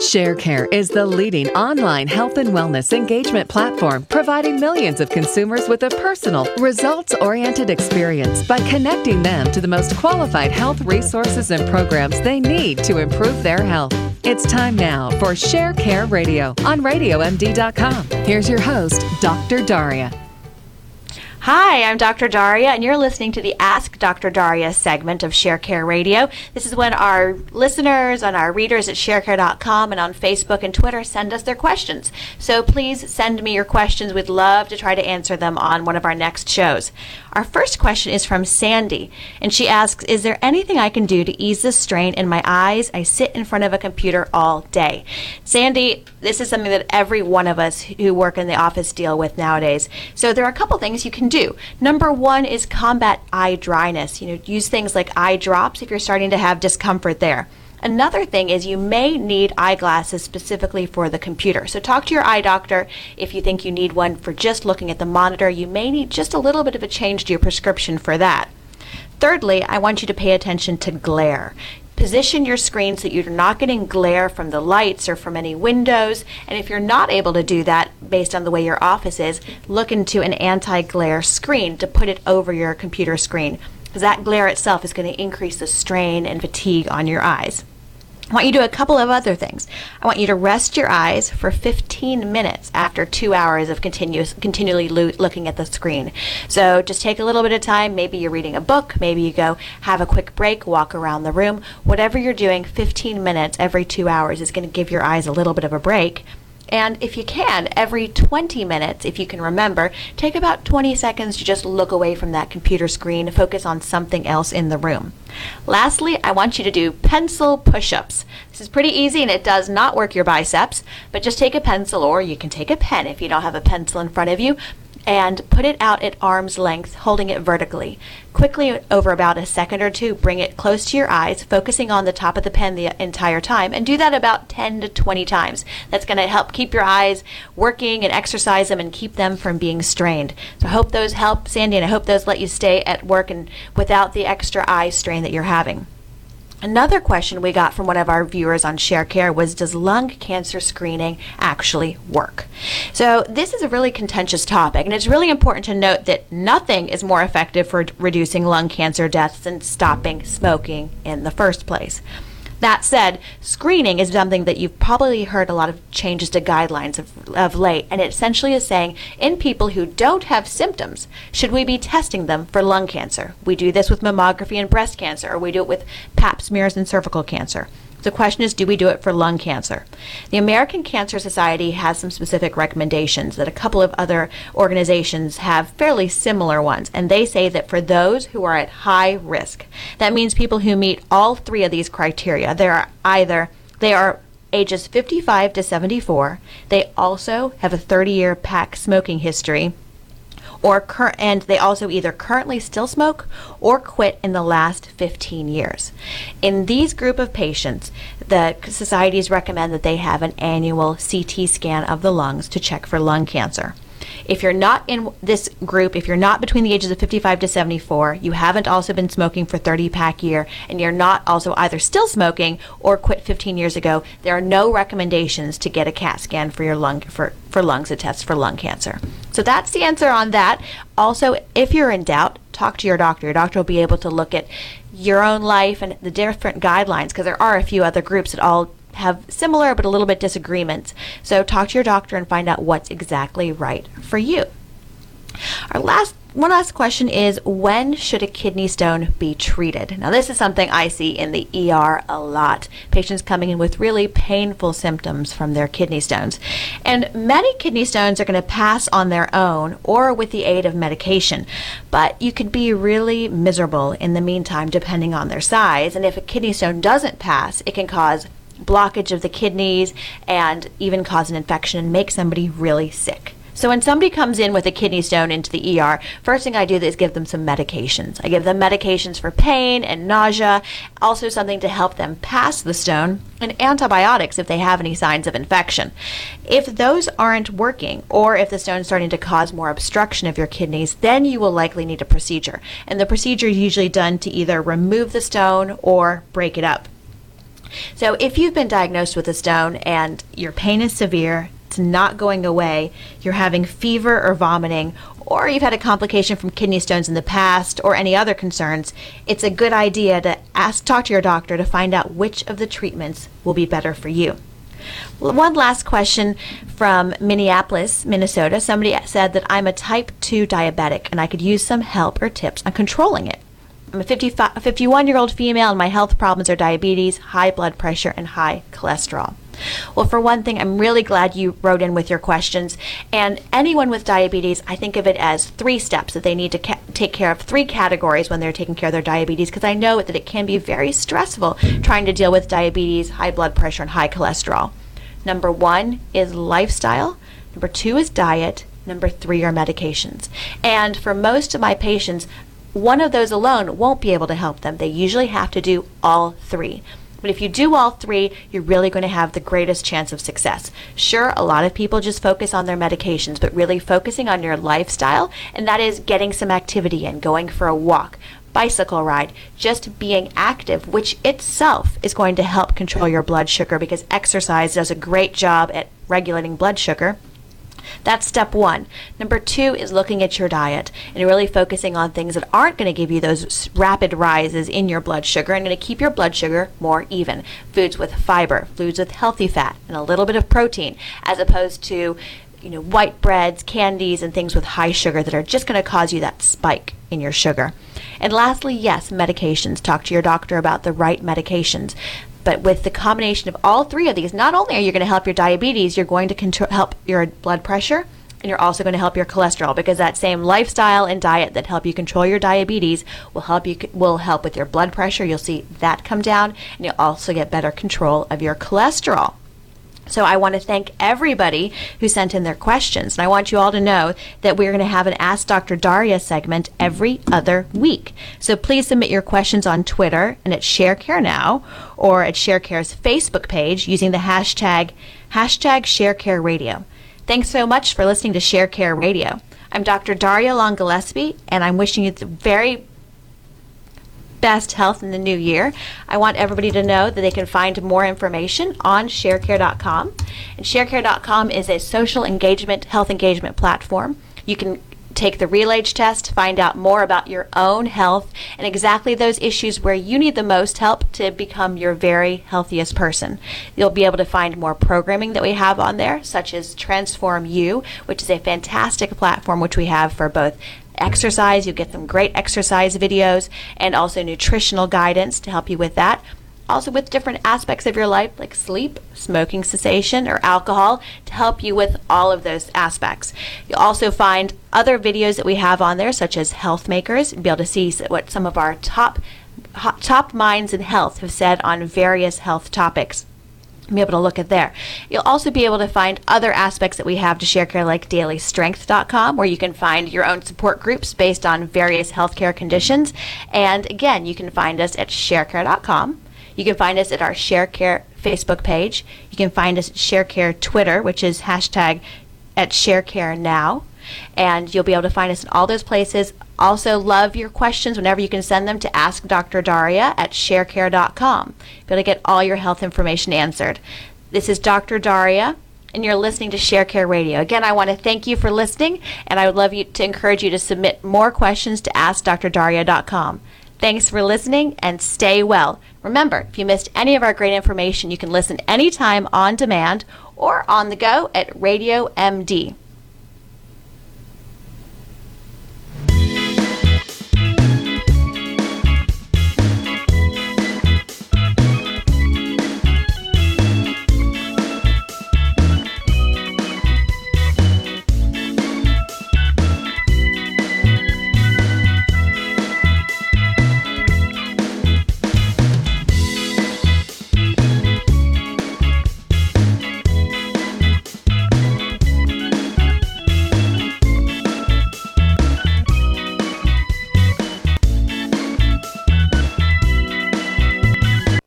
ShareCare is the leading online health and wellness engagement platform, providing millions of consumers with a personal, results-oriented experience by connecting them to the most qualified health resources and programs they need to improve their health. It's time now for ShareCare Radio on RadioMD.com. Here's your host, Dr. Daria. Hi, I'm Dr. Daria, and you're listening to the Ask Dr. Daria segment of ShareCare Radio. This is when our listeners and our readers at sharecare.com and on Facebook and Twitter send us their questions. So please send me your questions. We'd love to try to answer them on one of our next shows. Our first question is from Sandy, and she asks, is there anything I can do to ease the strain in my eyes? I sit in front of a computer all day. Sandy, this is something that every one of us who work in the office deal with nowadays. So there are a couple things you can do. Number one is combat eye dryness. Use things like eye drops if you're starting to have discomfort there. Another thing is you may need eyeglasses specifically for the computer. So talk to your eye doctor if you think you need one for just looking at the monitor. You may need just a little bit of a change to your prescription for that. Thirdly, I want you to pay attention to glare. Position your screen so you're not getting glare from the lights or from any windows. And if you're not able to do that based on the way your office is, look into an anti-glare screen to put it over your computer screen, because that glare itself is going to increase the strain and fatigue on your eyes. I want you to do a couple of other things. I want you to rest your eyes for 15 minutes after 2 hours of continually looking at the screen. So just take a little bit of time. Maybe you're reading a book. Maybe you go have a quick break, walk around the room. Whatever you're doing, 15 minutes every 2 hours is going to give your eyes a little bit of a break. And if you can, every 20 minutes, if you can remember, take about 20 seconds to just look away from that computer screen, focus on something else in the room. Lastly, I want you to do pencil push-ups. This is pretty easy and it does not work your biceps, but just take a pencil, or you can take a pen if you don't have a pencil in front of you, and put it out at arm's length, holding it vertically. Quickly, over about a second or two, bring it close to your eyes, focusing on the top of the pen the entire time, and do that about 10 to 20 times. That's going to help keep your eyes working and exercise them and keep them from being strained. So I hope those help, Sandy, and I hope those let you stay at work and without the extra eye strain that you're having. Another question we got from one of our viewers on ShareCare was, does lung cancer screening actually work? So this is a really contentious topic, and it's really important to note that nothing is more effective for reducing lung cancer deaths than stopping smoking in the first place. That said, screening is something that you've probably heard a lot of changes to guidelines of late, and it essentially is saying in people who don't have symptoms, should we be testing them for lung cancer? We do this with mammography and breast cancer, or we do it with pap smears and cervical cancer. The question is, do we do it for lung cancer? The American Cancer Society has some specific recommendations that a couple of other organizations have fairly similar ones, and they say that for those who are at high risk, that means people who meet all three of these criteria. They are ages 55 to 74, they also have a 30-year pack smoking history, and they also either currently still smoke or quit in the last 15 years. In these group of patients, the societies recommend that they have an annual CT scan of the lungs to check for lung cancer. If you're not in this group, if you're not between the ages of 55 to 74, you haven't also been smoking for 30 pack year, and you're not also either still smoking or quit 15 years ago, there are no recommendations to get a CAT scan for your lungs to test for lung cancer. So that's the answer on that. Also, if you're in doubt, talk to your doctor. Your doctor will be able to look at your own life and the different guidelines, because there are a few other groups that all have similar but a little bit disagreements. So talk to your doctor and find out what's exactly right for you. One last question is, when should a kidney stone be treated? Now, this is something I see in the ER a lot. Patients coming in with really painful symptoms from their kidney stones. And many kidney stones are going to pass on their own or with the aid of medication. But you could be really miserable in the meantime, depending on their size. And if a kidney stone doesn't pass, it can cause blockage of the kidneys and even cause an infection and make somebody really sick. So when somebody comes in with a kidney stone into the ER, first thing I do is give them some medications. I give them medications for pain and nausea, also something to help them pass the stone, and antibiotics if they have any signs of infection. If those aren't working, or if the stone is starting to cause more obstruction of your kidneys, then you will likely need a procedure. And the procedure is usually done to either remove the stone or break it up. So if you've been diagnosed with a stone and your pain is severe, it's not going away, you're having fever or vomiting, or you've had a complication from kidney stones in the past or any other concerns, it's a good idea to talk to your doctor to find out which of the treatments will be better for you. One last question from Minneapolis, Minnesota. Somebody said that I'm a type 2 diabetic and I could use some help or tips on controlling it. I'm a 51-year-old female and my health problems are diabetes, high blood pressure, and high cholesterol. Well, for one thing, I'm really glad you wrote in with your questions. And anyone with diabetes, I think of it as 3 steps that they need to take care of, 3 categories when they're taking care of their diabetes, because I know that it can be very stressful trying to deal with diabetes, high blood pressure, and high cholesterol. Number 1 is lifestyle. Number 2 is diet. Number 3 are medications. And for most of my patients, one of those alone won't be able to help them. They usually have to do all 3. But if you do all 3, you're really going to have the greatest chance of success. Sure, a lot of people just focus on their medications, but really focusing on your lifestyle, and that is getting some activity in, going for a walk, bicycle ride, just being active, which itself is going to help control your blood sugar because exercise does a great job at regulating blood sugar. That's step 1. Number 2 is looking at your diet and really focusing on things that aren't going to give you those rapid rises in your blood sugar and going to keep your blood sugar more even. Foods with fiber, foods with healthy fat, and a little bit of protein, as opposed to white breads, candies, and things with high sugar that are just going to cause you that spike in your sugar. And lastly, yes, medications. Talk to your doctor about the right medications. But with the combination of all 3 of these, not only are you going to help your diabetes, you're going to help your blood pressure, and you're also going to help your cholesterol, because that same lifestyle and diet that help you control your diabetes will help with your blood pressure. You'll see that come down, and you'll also get better control of your cholesterol. So I want to thank everybody who sent in their questions. And I want you all to know that we're going to have an Ask Dr. Daria segment every other week. So please submit your questions on Twitter and at ShareCareNow or at ShareCare's Facebook page using the hashtag ShareCareRadio. Thanks so much for listening to ShareCare Radio. I'm Dr. Daria Long Gillespie, and I'm wishing you the very best health in the new year. I want everybody to know that they can find more information on sharecare.com. And sharecare.com is a social engagement, health engagement platform. You can take the RealAge test, find out more about your own health and exactly those issues where you need the most help to become your very healthiest person. You'll be able to find more programming that we have on there, such as Transform You, which is a fantastic platform which we have for both exercise. You'll get some great exercise videos and also nutritional guidance to help you with that. Also with different aspects of your life like sleep, smoking cessation, or alcohol to help you with all of those aspects. You'll also find other videos that we have on there, such as Health Makers. You'll be able to see what some of our top minds in health have said on various health topics. Be able to look at there. You'll also be able to find other aspects that we have to ShareCare, like dailystrength.com, where you can find your own support groups based on various healthcare conditions. And again, you can find us at ShareCare.com. You can find us at our ShareCare Facebook page. You can find us at ShareCare Twitter, which is hashtag at ShareCareNow. And you'll be able to find us in all those places. Also, love your questions whenever you can send them to Ask Dr. Daria at ShareCare.com. Be able to get all your health information answered. This is Dr. Daria, and you're listening to ShareCare Radio. Again, I want to thank you for listening, and I would love to encourage you to submit more questions to AskDrDaria.com. Thanks for listening, and stay well. Remember, if you missed any of our great information, you can listen anytime on demand or on the go at Radio MD.